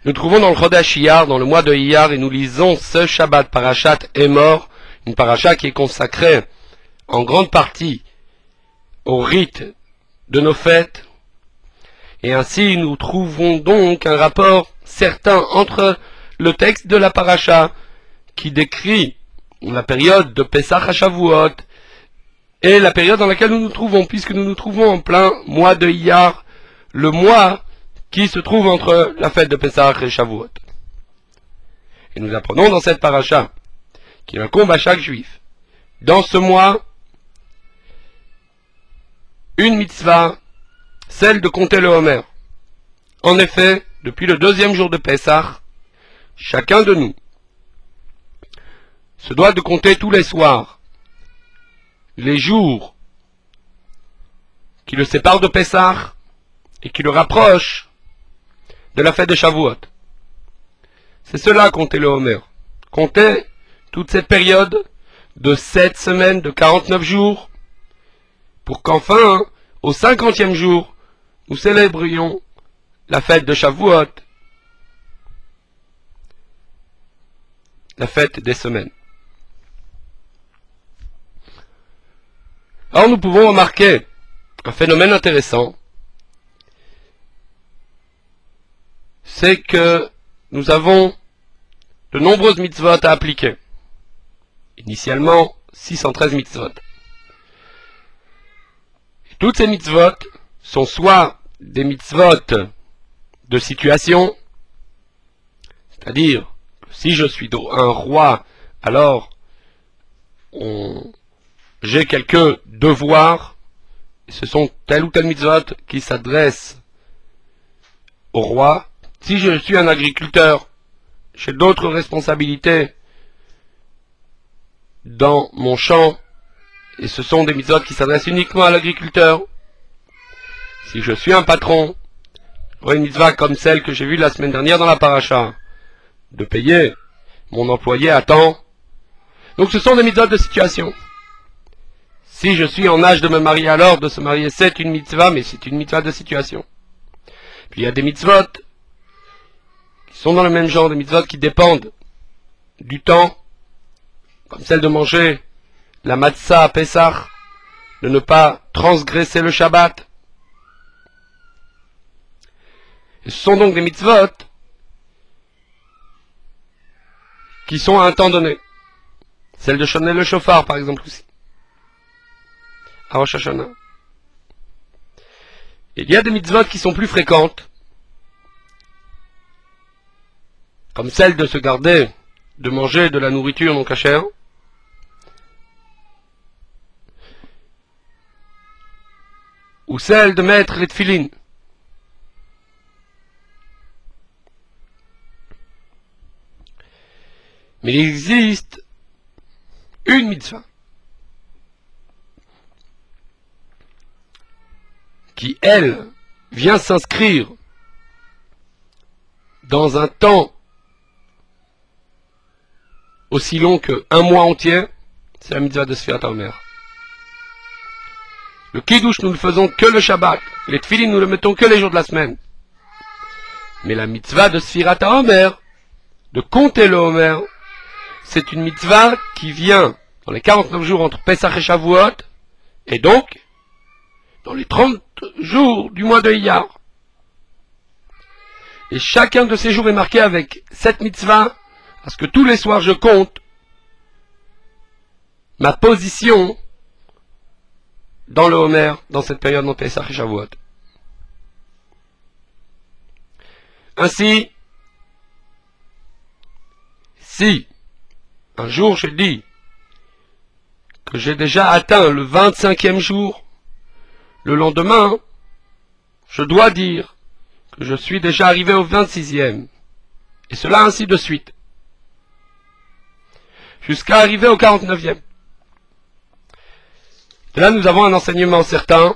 Nous trouvons dans le Chodesh Iyar, dans le mois de Iyar, et nous lisons ce Shabbat Parashat Emor, une paracha qui est consacrée en grande partie au rite de nos fêtes. Et ainsi nous trouvons donc un rapport certain entre le texte de la paracha qui décrit la période de Pesach à Shavuot et la période dans laquelle nous nous trouvons, puisque nous nous trouvons en plein mois de Iyar, le mois qui se trouve entre la fête de Pesach et Shavuot. Et nous apprenons dans cette paracha qu'il incombe à chaque juif, dans ce mois, une mitzvah, celle de compter le Homer. En effet, depuis le deuxième jour de Pesach, chacun de nous se doit de compter tous les soirs les jours qui le séparent de Pesach et qui le rapprochent de la fête de Shavuot. C'est cela compter le Homer. Compter toute cette période de 7 semaines, de 49 jours, pour qu'enfin, au 50e jour, nous célébrions la fête de Shavuot, la fête des semaines. Alors nous pouvons remarquer un phénomène intéressant, c'est que nous avons de nombreuses mitzvot à appliquer. Initialement, 613 mitzvot. Et toutes ces mitzvot sont soit des mitzvot de situation, c'est-à-dire que si je suis un roi, alors j'ai quelques devoirs, et ce sont tel ou tel mitzvot qui s'adressent au roi. Si je suis un agriculteur, j'ai d'autres responsabilités dans mon champ, et ce sont des mitzvot qui s'adressent uniquement à l'agriculteur. Si je suis un patron, j'aurai une mitzvah comme celle que j'ai vue la semaine dernière dans la paracha, de payer mon employé à temps. Donc ce sont des mitzvot de situation. Si je suis en âge de me marier, alors de se marier, c'est une mitzvah, mais c'est une mitzvah de situation. Puis il y a des mitzvot qui sont dans le même genre, des mitzvot qui dépendent du temps, comme celle de manger la matzah à Pessah, de ne pas transgresser le Shabbat. Et ce sont donc des mitzvot qui sont à un temps donné. Celle de sonner le shofar, par exemple, aussi. À Rosh Hashanah. Il y a des mitzvot qui sont plus fréquentes, comme celle de se garder, de manger de la nourriture non cachère, ou celle de mettre les tefilines. Mais il existe une mitzvah qui, elle, vient s'inscrire dans un temps aussi long qu'un mois entier, c'est la mitzvah de Sfirat HaOmer. Le Kiddush, nous le faisons que le Shabbat. Les tefilines, nous le mettons que les jours de la semaine. Mais la mitzvah de Sfirat HaOmer, de compter le Homer, c'est une mitzvah qui vient dans les 49 jours entre Pesach et Shavuot, et donc dans les 30 jours du mois de Iyar. Et chacun de ces jours est marqué avec cette mitzvah, parce que tous les soirs je compte ma position dans le Homer, dans cette période de Pesach et Shavuot. Ainsi, si un jour j'ai dit que j'ai déjà atteint le 25e jour, le lendemain, je dois dire que je suis déjà arrivé au 26e, et cela ainsi de suite, jusqu'à arriver au 49e. Et là, nous avons un enseignement certain,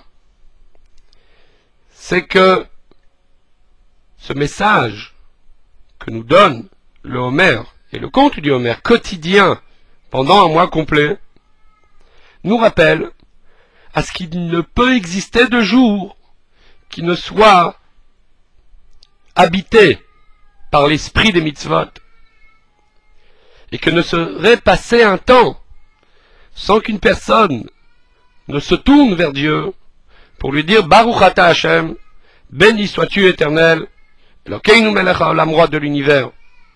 c'est que ce message que nous donne le Homer et le compte du Homer quotidien pendant un mois complet nous rappelle à ce qu'il ne peut exister de jour qui ne soit habité par l'esprit des mitzvot, et que ne serait passé un temps sans qu'une personne ne se tourne vers Dieu pour lui dire Baruch Ata Hashem, béni sois-tu éternel, Elokeinu melech haolam, roi de l'univers.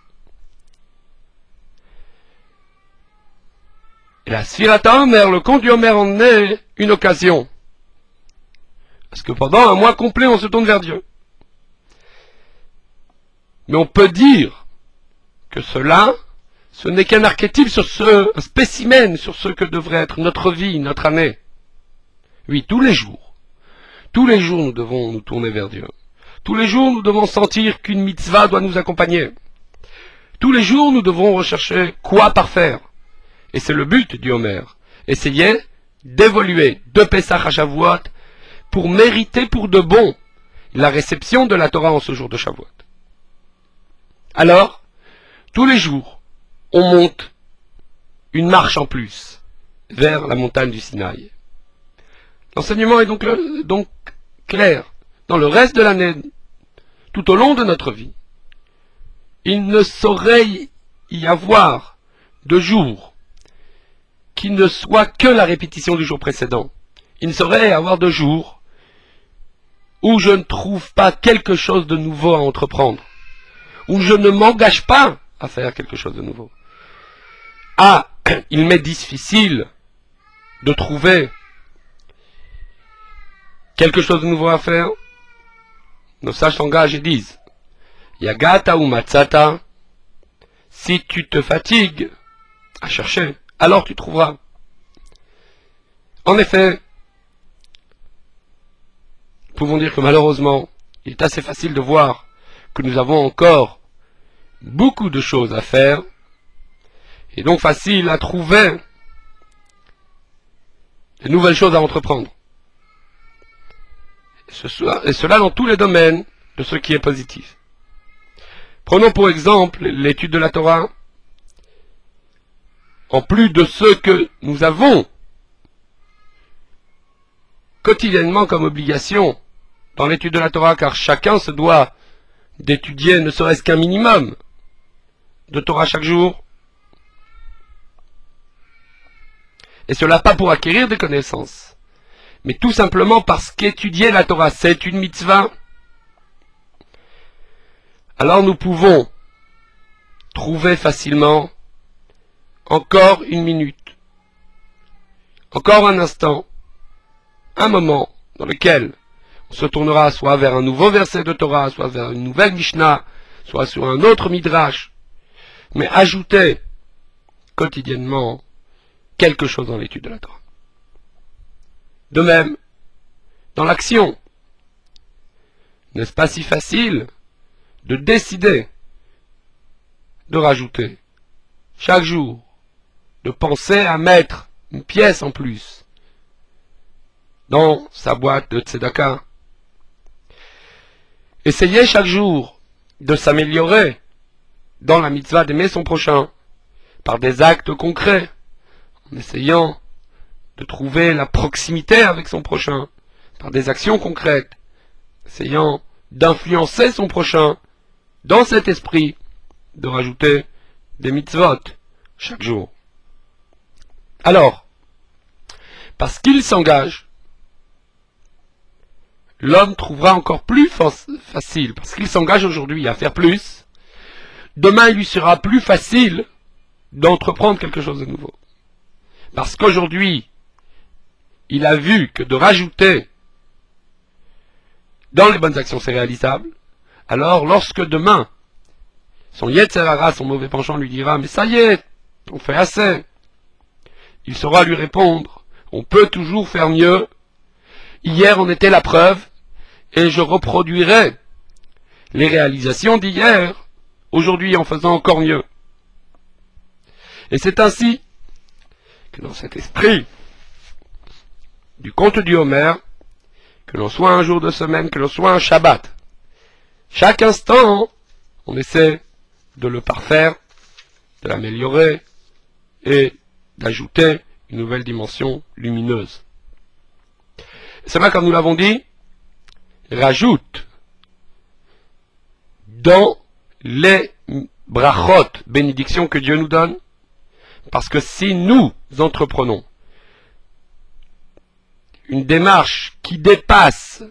Et la Sfirata Omer, le compte du Homer, en est une occasion. Parce que pendant un mois complet, on se tourne vers Dieu. Mais on peut dire que cela, ce n'est qu'un archétype sur un spécimen sur ce que devrait être notre vie, notre année. Oui, tous les jours, nous devons nous tourner vers Dieu. Tous les jours, nous devons sentir qu'une mitzvah doit nous accompagner. Tous les jours, nous devons rechercher quoi parfaire. Et c'est le but du Homer. Essayer d'évoluer de Pesach à Shavuot pour mériter pour de bon la réception de la Torah en ce jour de Shavuot. Alors, tous les jours, on monte une marche en plus vers la montagne du Sinaï. L'enseignement est donc clair. Dans le reste de l'année, tout au long de notre vie, il ne saurait y avoir de jour qui ne soit que la répétition du jour précédent. Il ne saurait y avoir de jour où je ne trouve pas quelque chose de nouveau à entreprendre, où je ne m'engage pas à faire quelque chose de nouveau. Ah, il m'est difficile de trouver quelque chose de nouveau à faire. Nos sages s'engagent et disent Yagata ou Matsata, si tu te fatigues à chercher, alors tu trouveras. En effet, nous pouvons dire que malheureusement, il est assez facile de voir que nous avons encore beaucoup de choses à faire, et donc facile à trouver de nouvelles choses à entreprendre. Et cela dans tous les domaines de ce qui est positif. Prenons pour exemple l'étude de la Torah. En plus de ce que nous avons quotidiennement comme obligation dans l'étude de la Torah, car chacun se doit d'étudier ne serait-ce qu'un minimum de Torah chaque jour, et cela pas pour acquérir des connaissances, mais tout simplement parce qu'étudier la Torah c'est une mitzvah. Alors nous pouvons trouver facilement encore une minute, encore un instant, un moment dans lequel on se tournera soit vers un nouveau verset de Torah, soit vers une nouvelle Mishnah, soit sur un autre Midrash, mais ajouter quotidiennement quelque chose dans l'étude de la Torah. De même, dans l'action, n'est-ce pas si facile de décider de rajouter chaque jour, de penser à mettre une pièce en plus dans sa boîte de tzedaka. Essayez chaque jour de s'améliorer dans la mitzvah d'aimer son prochain par des actes concrets, en essayant de trouver la proximité avec son prochain par des actions concrètes, essayant d'influencer son prochain dans cet esprit de rajouter des mitzvot chaque jour. Alors, parce qu'il s'engage, l'homme trouvera encore plus facile, parce qu'il s'engage aujourd'hui à faire plus, demain il lui sera plus facile d'entreprendre quelque chose de nouveau. Parce qu'aujourd'hui, il a vu que de rajouter dans les bonnes actions c'est réalisable, alors lorsque demain, son Yetzer Hara, son mauvais penchant lui dira « Mais ça y est, on fait assez », il saura lui répondre « On peut toujours faire mieux. Hier en était la preuve, et je reproduirai les réalisations d'hier, aujourd'hui en faisant encore mieux. » Et c'est ainsi que dans cet esprit du conte du Homer, que l'on soit un jour de semaine, que l'on soit un Shabbat, chaque instant, on essaie de le parfaire, de l'améliorer et d'ajouter une nouvelle dimension lumineuse. Cela, comme nous l'avons dit, rajoute dans les brachot, bénédictions que Dieu nous donne. Parce que si nous entreprenons une démarche qui dépasse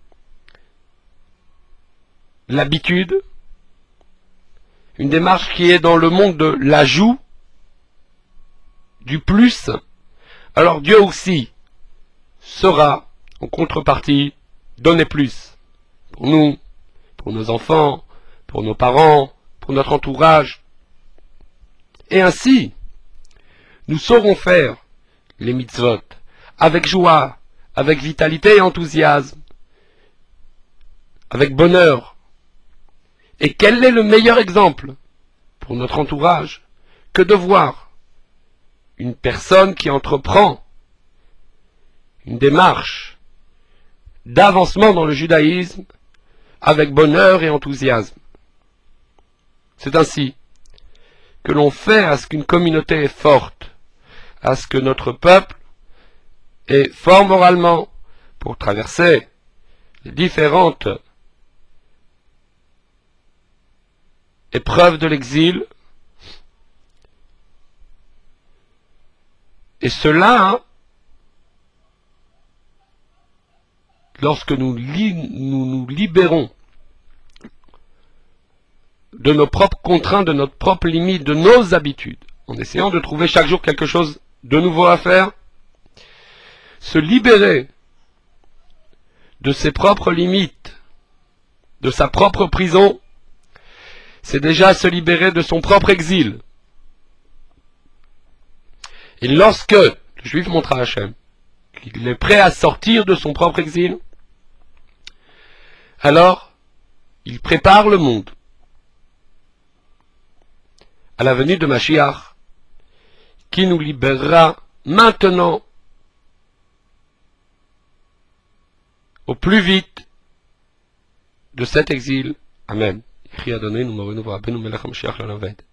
l'habitude, une démarche qui est dans le monde de l'ajout, du plus, alors Dieu aussi saura, en contrepartie, donner plus. Pour nous, pour nos enfants, pour nos parents, pour notre entourage. Et ainsi, nous saurons faire les mitzvot avec joie, avec vitalité et enthousiasme, avec bonheur. Et quel est le meilleur exemple pour notre entourage que de voir une personne qui entreprend une démarche d'avancement dans le judaïsme avec bonheur et enthousiasme. C'est ainsi que l'on fait à ce qu'une communauté est forte, à ce que notre peuple est fort moralement pour traverser les différentes épreuves de l'exil. Et cela, lorsque nous nous libérons de nos propres contraintes, de notre propre limite, de nos habitudes, en essayant de trouver chaque jour quelque chose de nouveau à faire, se libérer de ses propres limites, de sa propre prison, c'est déjà se libérer de son propre exil. Et lorsque le juif montre à Hachem qu'il est prêt à sortir de son propre exil, alors il prépare le monde à la venue de Mashiach, qui nous libérera maintenant au plus vite de cet exil. Amen.